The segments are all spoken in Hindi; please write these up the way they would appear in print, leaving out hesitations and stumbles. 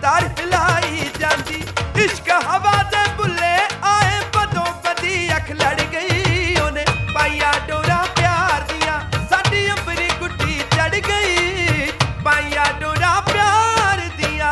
तार हिलाई जांदी इश्क हवा दे बुले आए बदों बदी अख लड़ गई ओने पाइया डोरा प्यार दिया साडी अंबरी गुड्डी चढ़ गई पाइया डोरा प्यार दिया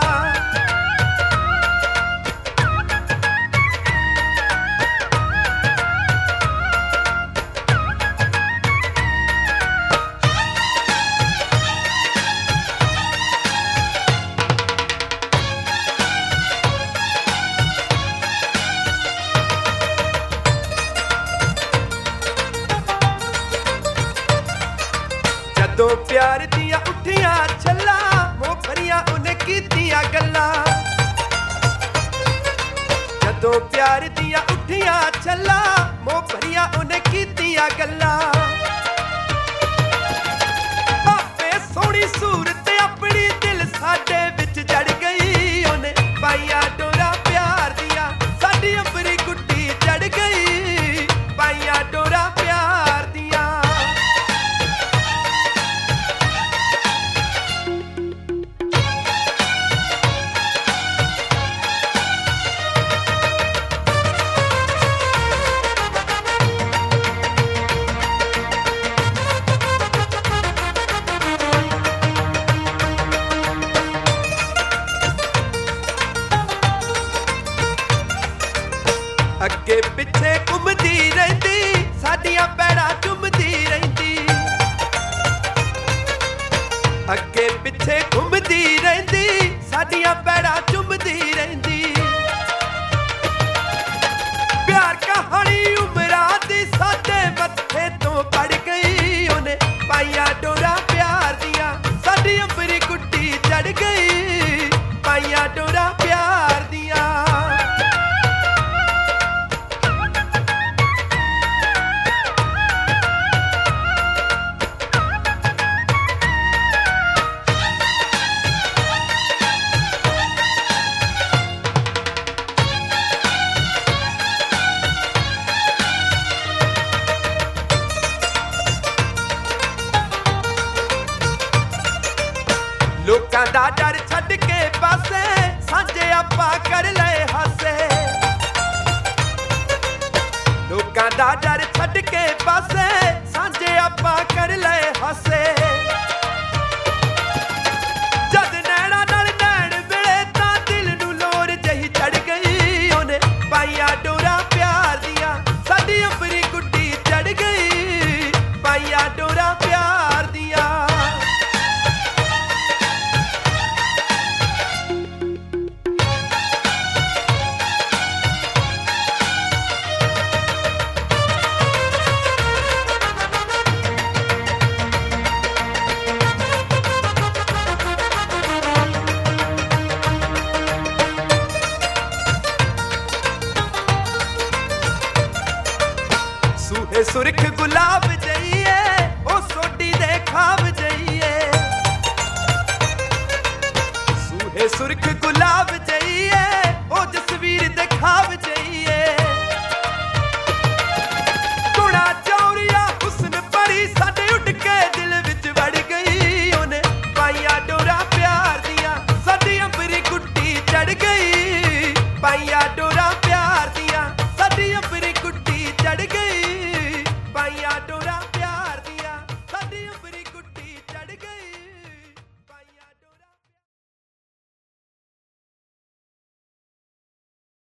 जदों प्यार दिया उठिया छला मोफरिया उन्हें कीतिया गल्ला जदों प्यार दिया उठिया छला मोफरिया उन्हें कीतिया गल्ला आपे सोहनी सूरत अपनी दिल साडे विच जड़ गई उन्हें पाइया डोरा प्यार दिया साडी अंबरी गुड्डी चढ़ गई पाइया डोरा प्यार दिया अगे पिछे घुमदी रहिंदी साडियां पैड़ां चुमदी रहिंदी अगे पिछे घुमदी रहिंदी साडियां पैड़ां चुमदी रहिंदी प्यार कहानी उमरां दी साडे मत्थे तो पड़ गई ओने पाइया डोरा प्यार दिया साडी अंबरी गुड्डी चढ़ गई पाइया डोरा प्यार दिया लोकां दा डर छड्ड के पासे सांझे आपां कर लए हासे लोकां दा डर छड्ड के पासे सांझे आपां कर लए हासे जद नैणा नाल नैण मिले तां दिल नूं लोर जही चढ़ गई ओने पाइया डोरा प्यार दिया साडी अंबरी गुड्डी चढ़ गई पाइया डोरा प्यार दिया सूहे सुरख गुलाब जइए ओ सोडी दे खाब जइए सूहे सुरख गुलाब जइए ओ जसवीर दे खाब